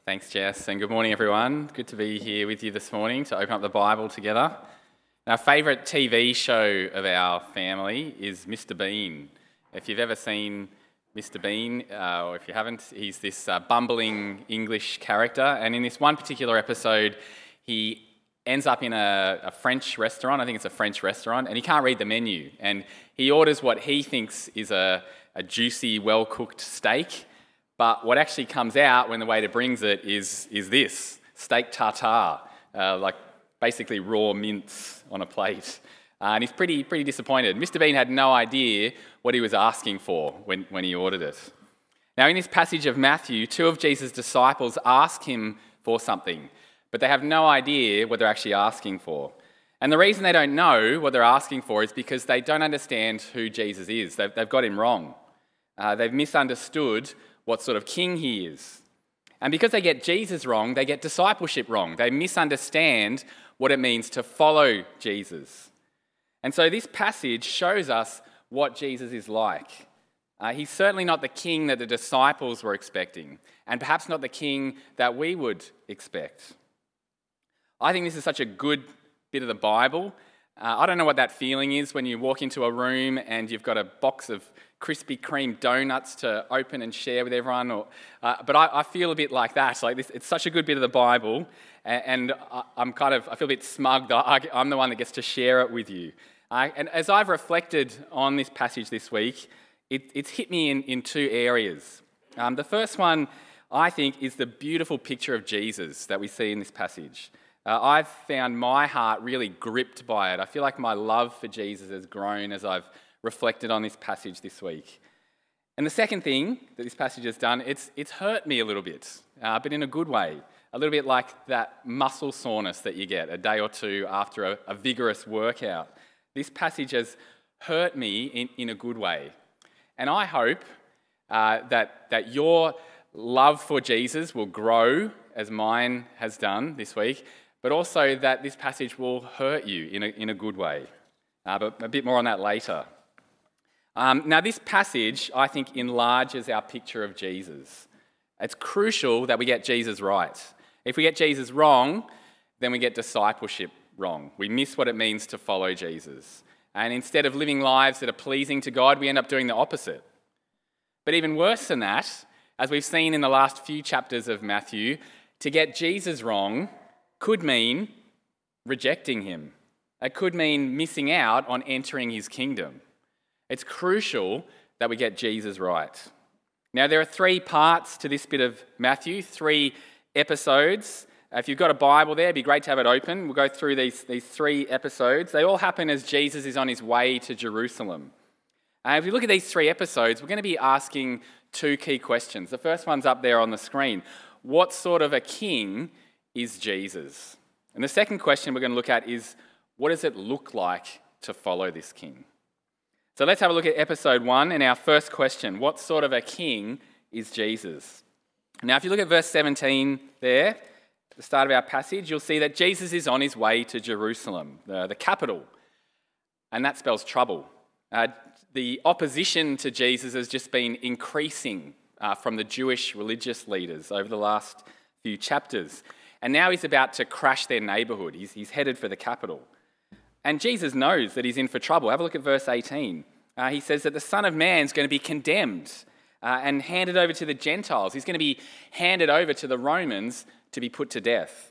Thanks, Jess, and good morning, everyone. Good to be here with you this morning to open up the Bible together. Our favourite TV show of our family is Mr. Bean. If you've ever seen Mr. Bean, or if you haven't, he's this bumbling English character, and in this one particular episode, he ends up in a French restaurant. I think it's a French restaurant, and he can't read the menu, and he orders what he thinks is a juicy, well-cooked steak. But what actually comes out when the waiter brings it is this, steak tartare, like basically raw mince on a plate. And he's pretty disappointed. Mr. Bean had no idea what he was asking for when he ordered it. Now in this passage of Matthew, two of Jesus' disciples ask him for something, but they have no idea what they're actually asking for. And the reason they don't know what they're asking for is because they don't understand who Jesus is. They've got him wrong. They've misunderstood what sort of king he is. And because they get Jesus wrong, they get discipleship wrong. They misunderstand what it means to follow Jesus. And so this passage shows us what Jesus is like. He's certainly not the king that the disciples were expecting, and perhaps not the king that we would expect. I think this is such a good bit of the Bible. I don't know what that feeling is when you walk into a room and you've got a box of Krispy Kreme donuts to open and share with everyone. But I feel a bit like that. Like this, it's such a good bit of the Bible, and I feel a bit smug that I'm the one that gets to share it with you. And as I've reflected on this passage this week, it's hit me in two areas. The first one, I think, is the beautiful picture of Jesus that we see in this passage. I've found my heart really gripped by it. I feel like my love for Jesus has grown as I've reflected on this passage this week. And the second thing that this passage has done, it's hurt me a little bit, but in a good way. A little bit like that muscle soreness that you get a day or two after a vigorous workout. This passage has hurt me in a good way. And I hope that your love for Jesus will grow as mine has done this week, but also that this passage will hurt you in a good way. But a bit more on that later. Now, this passage, I think, enlarges our picture of Jesus. It's crucial that we get Jesus right. If we get Jesus wrong, then we get discipleship wrong. We miss what it means to follow Jesus. And instead of living lives that are pleasing to God, we end up doing the opposite. But even worse than that, as we've seen in the last few chapters of Matthew, to get Jesus wrong could mean rejecting him. It could mean missing out on entering his kingdom. It's crucial that we get Jesus right. Now, there are three parts to this bit of Matthew, three episodes. If you've got a Bible there, it'd be great to have it open. We'll go through these three episodes. They all happen as Jesus is on his way to Jerusalem. And if you look at these three episodes, we're going to be asking two key questions. The first one's up there on the screen. What sort of a king is Jesus? And the second question we're going to look at is, what does it look like to follow this king? So let's have a look at episode 1 and our first question. What sort of a king is Jesus? Now, if you look at verse 17 there, at the start of our passage, you'll see that Jesus is on his way to Jerusalem, the capital, and that spells trouble. The opposition to Jesus has just been increasing from the Jewish religious leaders over the last few chapters. And now he's about to crash their neighbourhood. He's headed for the capital. And Jesus knows that he's in for trouble. Have a look at verse 18. He says that the Son of Man is going to be condemned and handed over to the Gentiles. He's going to be handed over to the Romans to be put to death.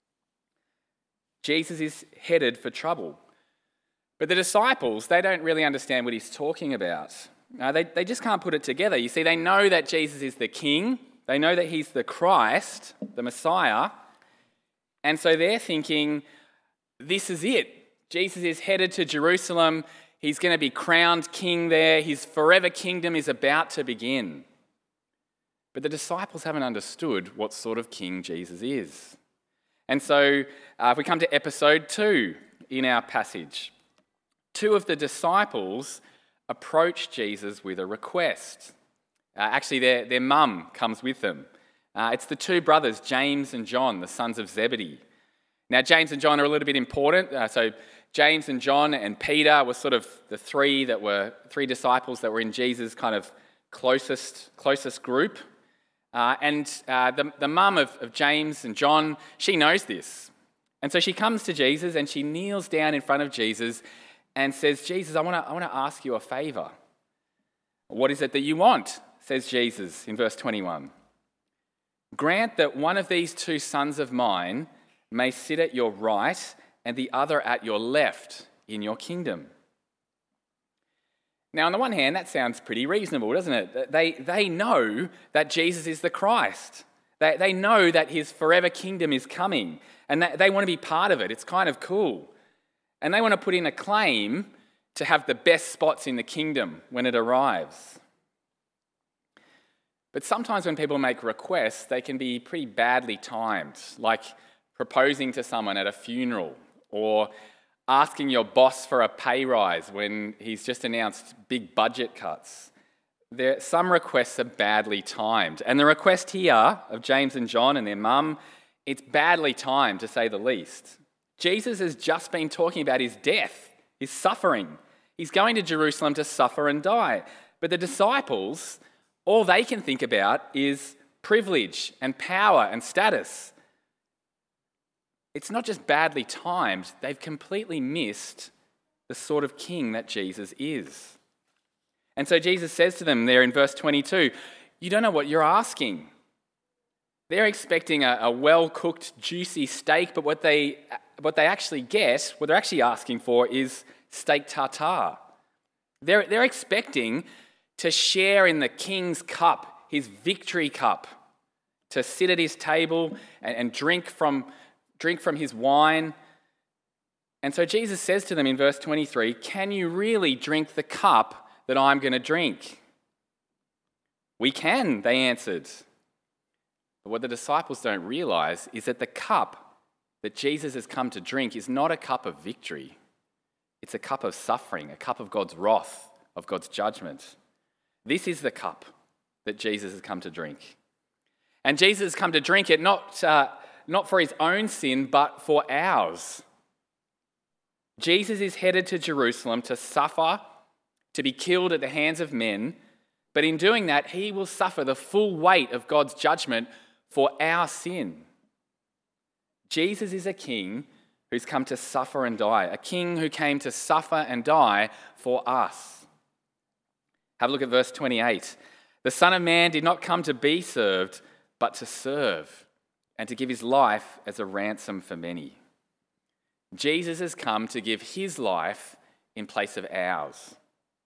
Jesus is headed for trouble. But the disciples, they don't really understand what he's talking about. They just can't put it together. You see, they know that Jesus is the king. They know that he's the Christ, the Messiah. And so they're thinking, this is it. Jesus is headed to Jerusalem. He's going to be crowned king there. His forever kingdom is about to begin. But the disciples haven't understood what sort of king Jesus is. And so if we come to episode 2 in our passage, two of the disciples approach Jesus with a request. Actually, their mum comes with them. It's the two brothers, James and John, the sons of Zebedee. Now, James and John are a little bit important. So James and John and Peter were sort of the three disciples that were in Jesus' kind of closest group. The mum of James and John, she knows this. And so she comes to Jesus and she kneels down in front of Jesus and says, Jesus, I want to ask you a favour. What is it that you want? Says Jesus in verse 21. Grant that one of these two sons of mine may sit at your right and the other at your left in your kingdom. Now, on the one hand, that sounds pretty reasonable, doesn't it? They know that Jesus is the Christ. They know that his forever kingdom is coming, and they want to be part of it. It's kind of cool. And they want to put in a claim to have the best spots in the kingdom when it arrives. But sometimes when people make requests, they can be pretty badly timed, like proposing to someone at a funeral or asking your boss for a pay rise when he's just announced big budget cuts. Some requests are badly timed. And the request here of James and John and their mum, it's badly timed to say the least. Jesus has just been talking about his death, his suffering. He's going to Jerusalem to suffer and die. But the disciples, all they can think about is privilege and power and status. It's not just badly timed, they've completely missed the sort of king that Jesus is. And so Jesus says to them there in verse 22, you don't know what you're asking. They're expecting a well-cooked, juicy steak, but what they actually get, what they're actually asking for is steak tartare. They're expecting to share in the king's cup, his victory cup, to sit at his table and drink from his wine. And so Jesus says to them in verse 23, can you really drink the cup that I'm going to drink? We can, they answered. But what the disciples don't realize is that the cup that Jesus has come to drink is not a cup of victory. It's a cup of suffering, a cup of God's wrath, of God's judgment. This is the cup that Jesus has come to drink. And Jesus has come to drink it not for his own sin, but for ours. Jesus is headed to Jerusalem to suffer, to be killed at the hands of men, but in doing that, he will suffer the full weight of God's judgment for our sin. Jesus is a king who's come to suffer and die, a king who came to suffer and die for us. Have a look at verse 28. The Son of Man did not come to be served, but to serve, and to give his life as a ransom for many. Jesus has come to give his life in place of ours.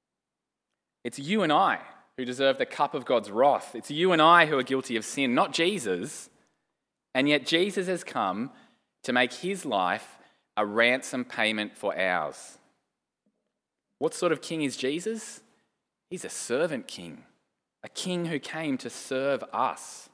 It's you and I who deserve the cup of God's wrath. It's you and I who are guilty of sin, not Jesus. And yet Jesus has come to make his life a ransom payment for ours. What sort of king is Jesus? He's a servant king, a king who came to serve us.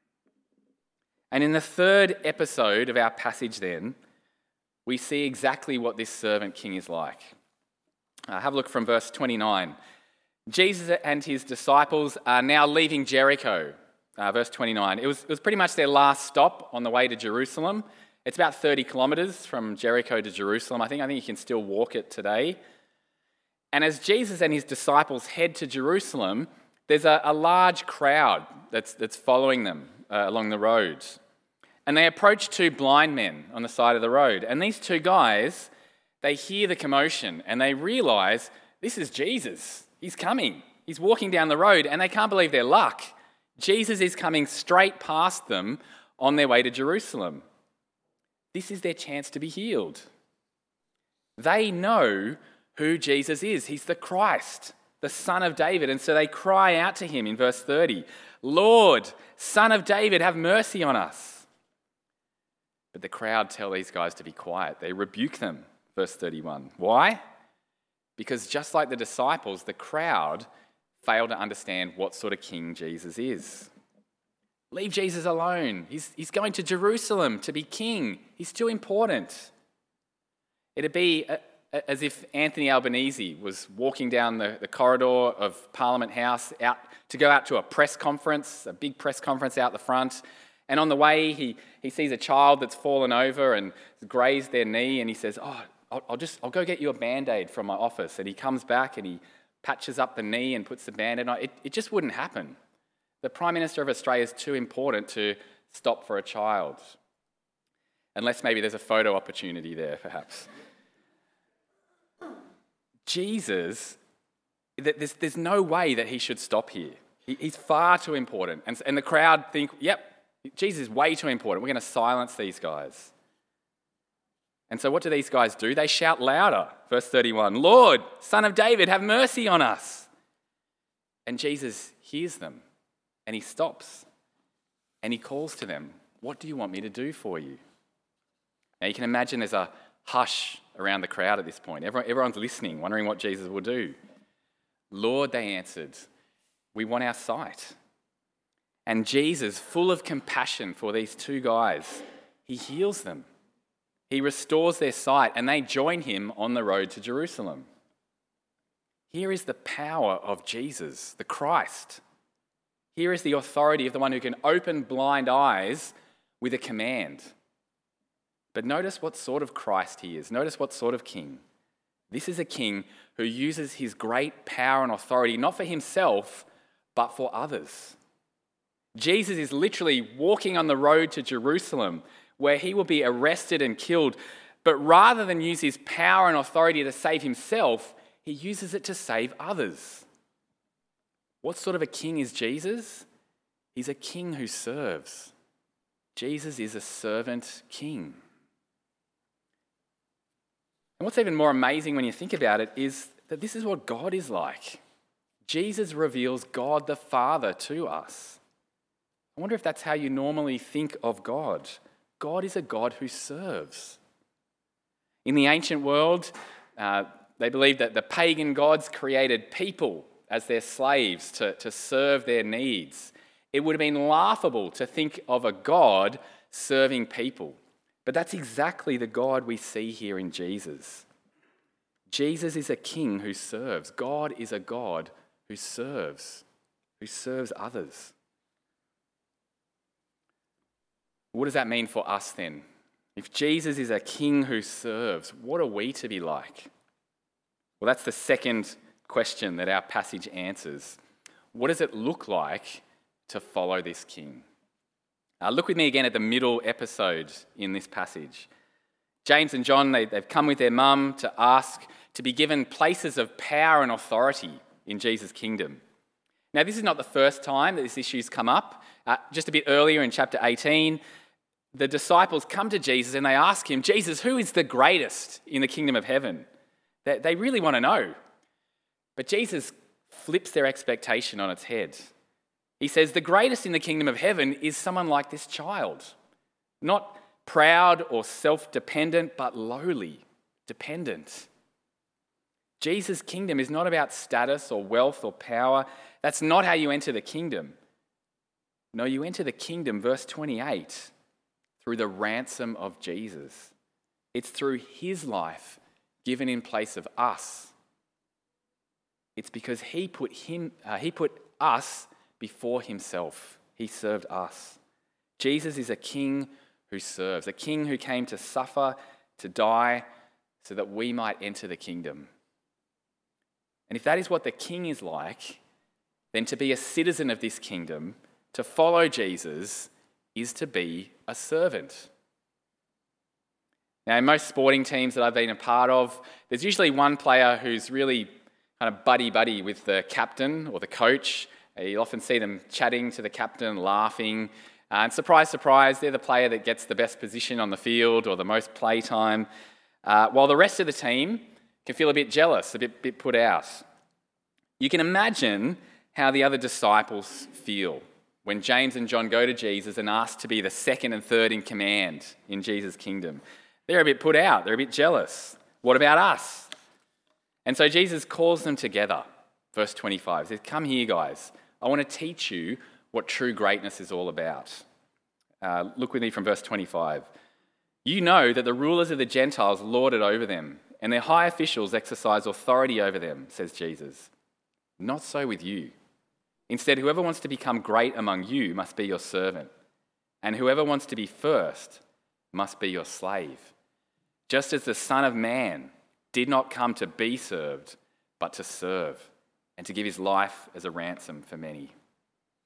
And in the third episode of our passage then, we see exactly what this servant king is like. Have a look from verse 29. Jesus and his disciples are now leaving Jericho. Verse 29. It was pretty much their last stop on the way to Jerusalem. It's about 30 kilometres from Jericho to Jerusalem. I think you can still walk it today. And as Jesus and his disciples head to Jerusalem, there's a large crowd that's following them along the road. And they approach two blind men on the side of the road. And these two guys, they hear the commotion and they realise this is Jesus. He's coming. He's walking down the road and they can't believe their luck. Jesus is coming straight past them on their way to Jerusalem. This is their chance to be healed. They know who Jesus is. He's the Christ, the Son of David. And so they cry out to him in verse 30, Lord, Son of David, have mercy on us. But the crowd tell these guys to be quiet. They rebuke them, verse 31. Why? Because just like the disciples, the crowd fail to understand what sort of king Jesus is. Leave Jesus alone. He's going to Jerusalem to be king. He's too important. It'd be as if Anthony Albanese was walking down the corridor of Parliament House to go out to a press conference, a big press conference out the front. And on the way, he sees a child that's fallen over and grazed their knee, and he says, I'll go get you a Band-Aid from my office. And he comes back and he patches up the knee and puts the Band-Aid on. It just wouldn't happen. The Prime Minister of Australia is too important to stop for a child. Unless maybe there's a photo opportunity there, perhaps. Jesus, there's no way that he should stop here. He's far too important. And the crowd think, yep, Jesus is way too important. We're going to silence these guys. And so what do these guys do? They shout louder. Verse 31, Lord, Son of David, have mercy on us. And Jesus hears them and he stops and he calls to them, what do you want me to do for you? Now you can imagine there's a hush around the crowd at this point. Everyone's listening, wondering what Jesus will do. Lord, they answered, we want our sight. And Jesus, full of compassion for these two guys, he heals them. He restores their sight and they join him on the road to Jerusalem. Here is the power of Jesus, the Christ. Here is the authority of the one who can open blind eyes with a command. But notice what sort of Christ he is. Notice what sort of king. This is a king who uses his great power and authority not for himself, but for others. Jesus is literally walking on the road to Jerusalem where he will be arrested and killed. But rather than use his power and authority to save himself, he uses it to save others. What sort of a king is Jesus? He's a king who serves. Jesus is a servant king. And what's even more amazing when you think about it is that this is what God is like. Jesus reveals God the Father to us. I wonder if that's how you normally think of God. God is a God who serves. In the ancient world, they believed that the pagan gods created people as their slaves to serve their needs. It would have been laughable to think of a God serving people. But that's exactly the God we see here in Jesus. Jesus is a king who serves. God is a God who serves others. What does that mean for us then? If Jesus is a king who serves, what are we to be like? Well, that's the second question that our passage answers. What does it look like to follow this king? Look with me again at the middle episode in this passage. James and John, they've come with their mum to ask to be given places of power and authority in Jesus' kingdom. Now, this is not the first time that this issue's come up. Just a bit earlier in chapter 18, the disciples come to Jesus and they ask him, Jesus, who is the greatest in the kingdom of heaven? They really want to know. But Jesus flips their expectation on its head. He says, the greatest in the kingdom of heaven is someone like this child. Not proud or self-dependent, but lowly, dependent. Jesus' kingdom is not about status or wealth or power. That's not how you enter the kingdom. No, you enter the kingdom, verse 28, through the ransom of Jesus. It's through his life given in place of us. It's because he put us before himself. He served us. Jesus is a king who serves, a king who came to suffer, to die, so that we might enter the kingdom. And if that is what the king is like, then to be a citizen of this kingdom, to follow Jesus, is to be a servant. Now, in most sporting teams that I've been a part of, there's usually one player who's really kind of buddy-buddy with the captain or the coach. You'll often see them chatting to the captain, laughing. And surprise, surprise, they're the player that gets the best position on the field or the most play time, while the rest of the team can feel a bit jealous, a bit put out. You can imagine how the other disciples feel when James and John go to Jesus and ask to be the second and third in command in Jesus' kingdom. They're a bit put out. They're a bit jealous. What about us? And so Jesus calls them together. Verse 25 says, come here, guys. I want to teach you what true greatness is all about. Look with me from verse 25. You know that the rulers of the Gentiles lord it over them, and their high officials exercise authority over them, says Jesus. Not so with you. Instead, whoever wants to become great among you must be your servant, and whoever wants to be first must be your slave. Just as the Son of Man did not come to be served, but to serve, and to give his life as a ransom for many.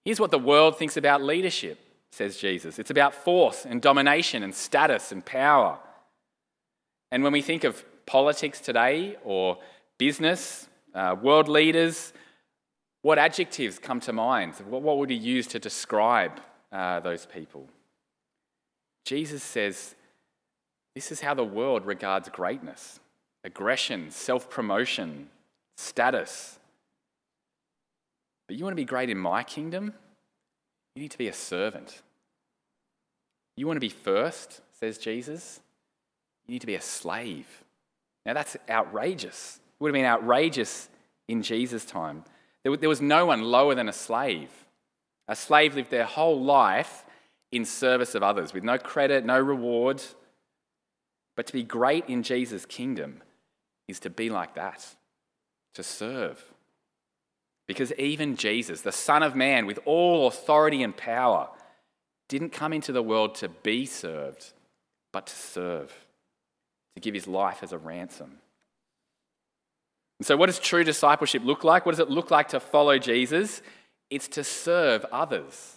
Here's what the world thinks about leadership, says Jesus. It's about force and domination and status and power. And when we think of politics today or business, world leaders, what adjectives come to mind? What would he use to describe those people? Jesus says, this is how the world regards greatness: aggression, self-promotion, status. But you want to be great in my kingdom? You need to be a servant. You want to be first, says Jesus? You need to be a slave. Now that's outrageous. It would have been outrageous in Jesus' time. There was no one lower than a slave. A slave lived their whole life in service of others with no credit, no reward. But to be great in Jesus' kingdom is to be like that, to serve. Because even Jesus, the Son of Man with all authority and power, didn't come into the world to be served, but to serve, to give his life as a ransom. And so what does true discipleship look like? What does it look like to follow Jesus? It's to serve others.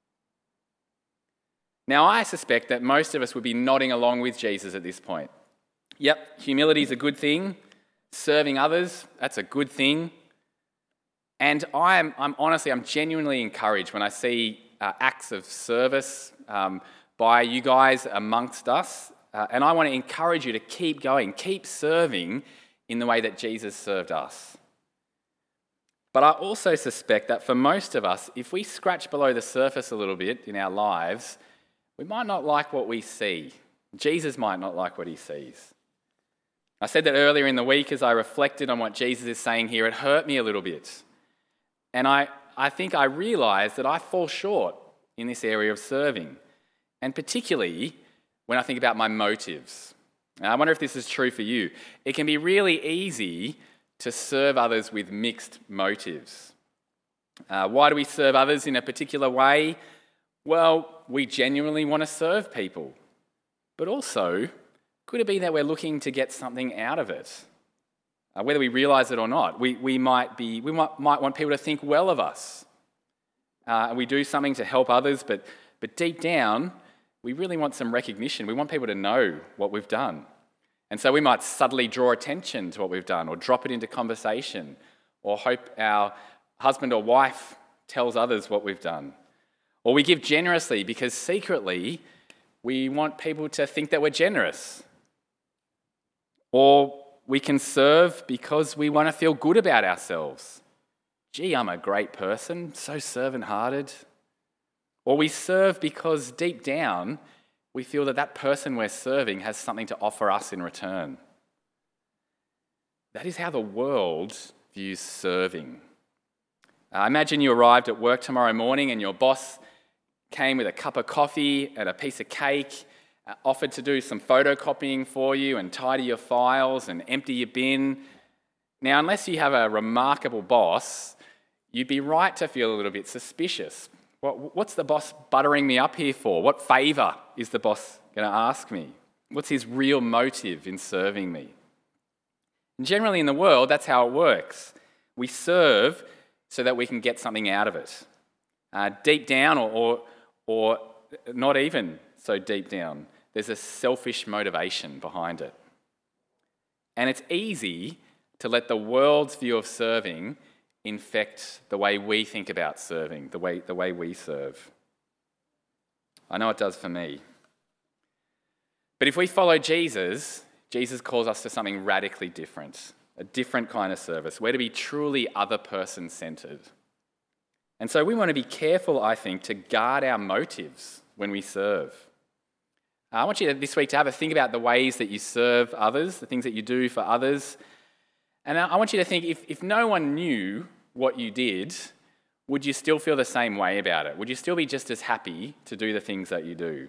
Now, I suspect that most of us would be nodding along with Jesus at this point. Yep, humility is a good thing. Serving others, that's a good thing. And I'm genuinely encouraged when I see acts of service by you guys amongst us. And I want to encourage you to keep going, keep serving in the way that Jesus served us. But I also suspect that for most of us, if we scratch below the surface a little bit in our lives, we might not like what we see. Jesus might not like what he sees. I said that earlier in the week as I reflected on what Jesus is saying here. It hurt me a little bit. And I think I realised that I fall short in this area of serving. And particularly when I think about my motives. And I wonder if this is true for you. It can be really easy to serve others with mixed motives. Why do we serve others in a particular way? Well, we genuinely want to serve people. But also, could it be that we're looking to get something out of it? Whether we realise it or not, we might want people to think well of us. We do something to help others, but deep down, we really want some recognition. We want people to know what we've done. And so we might subtly draw attention to what we've done, or drop it into conversation, or hope our husband or wife tells others what we've done. Or we give generously because secretly we want people to think that we're generous. Or we can serve because we want to feel good about ourselves. Gee, I'm a great person, so servant-hearted. Or we serve because deep down we feel that person we're serving has something to offer us in return. That is how the world views serving. Imagine you arrived at work tomorrow morning and your boss came with a cup of coffee and a piece of cake, offered to do some photocopying for you and tidy your files and empty your bin. Now, unless you have a remarkable boss, you'd be right to feel a little bit suspicious. What's the boss buttering me up here for? What favour is the boss going to ask me? What's his real motive in serving me? And generally in the world, that's how it works. We serve so that we can get something out of it. Deep down, or not even so deep down, there's a selfish motivation behind it. And it's easy to let the world's view of serving infect the way we think about serving, the way we serve. I know it does for me. But if we follow Jesus, Jesus calls us to something radically different, a different kind of service. We're to be truly other person-centred. And so we want to be careful, I think, to guard our motives when we serve. I want you this week to have a think about the ways that you serve others, the things that you do for others. And I want you to think, if no one knew what you did, would you still feel the same way about it? Would you still be just as happy to do the things that you do?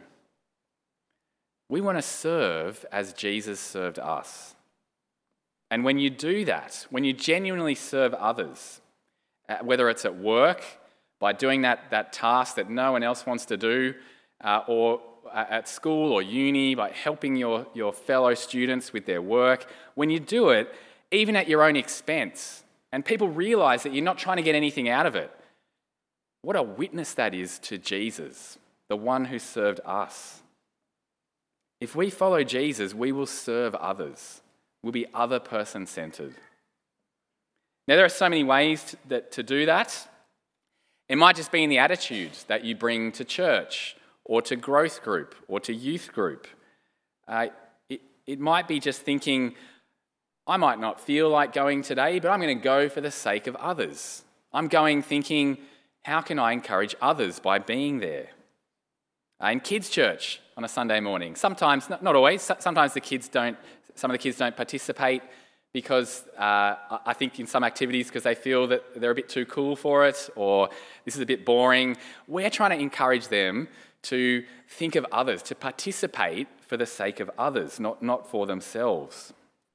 We want to serve as Jesus served us. And when you do that, when you genuinely serve others, whether it's at work, by doing that task that no one else wants to do, or at school or uni, by helping your fellow students with their work, when you do it, even at your own expense, and people realise that you're not trying to get anything out of it, What a witness that is to Jesus, the one who served us. If we follow Jesus, we will serve others. We'll be other person-centered. Now, there are so many ways to do that. It might just be in the attitudes that you bring to church or to growth group or to youth group. It might be just thinking, I might not feel like going today, but I'm going to go for the sake of others. I'm going thinking, how can I encourage others by being there? In kids' church on a Sunday morning, sometimes, not always, sometimes some of the kids don't participate because I think in some activities because they feel that they're a bit too cool for it or this is a bit boring. We're trying to encourage them to think of others, to participate for the sake of others, not for themselves.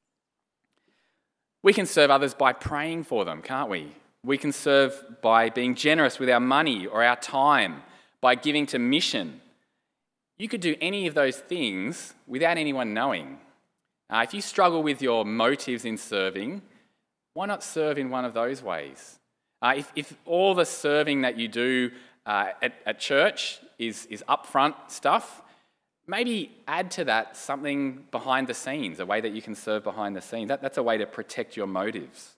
We can serve others by praying for them, can't we? We can serve by being generous with our money or our time, by giving to mission. You could do any of those things without anyone knowing. If you struggle with your motives in serving, why not serve in one of those ways? If all the serving that you do at church is upfront stuff, maybe add to that something behind the scenes, a way that you can serve behind the scenes. That's a way to protect your motives.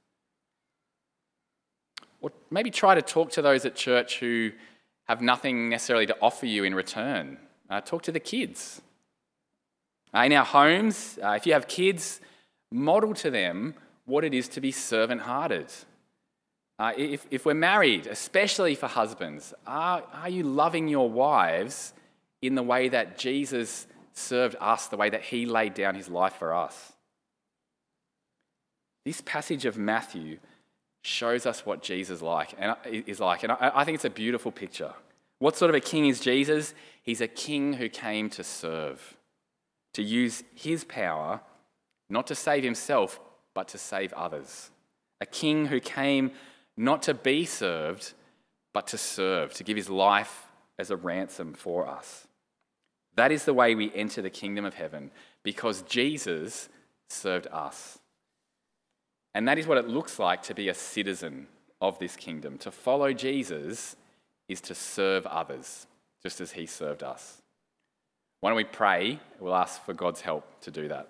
Or maybe try to talk to those at church who have nothing necessarily to offer you in return. Talk to the kids. In our homes, if you have kids, model to them what it is to be servant-hearted. If we're married, especially for husbands, are you loving your wives in the way that Jesus served us, the way that he laid down his life for us? This passage of Matthew shows us what Jesus is like, and I think it's a beautiful picture. What sort of a king is Jesus? He's a king who came to serve, to use his power not to save himself, but to save others. A king who came not to be served, but to serve, to give his life as a ransom for us. That is the way we enter the kingdom of heaven, because Jesus served us. And that is what it looks like to be a citizen of this kingdom. To follow Jesus is to serve others, just as he served us. Why don't we pray? We'll ask for God's help to do that.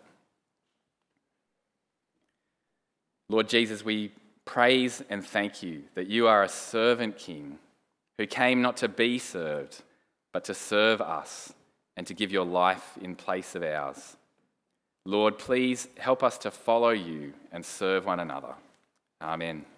Lord Jesus, we praise and thank you that you are a servant king who came not to be served, but to serve us and to give your life in place of ours. Lord, please help us to follow you and serve one another. Amen.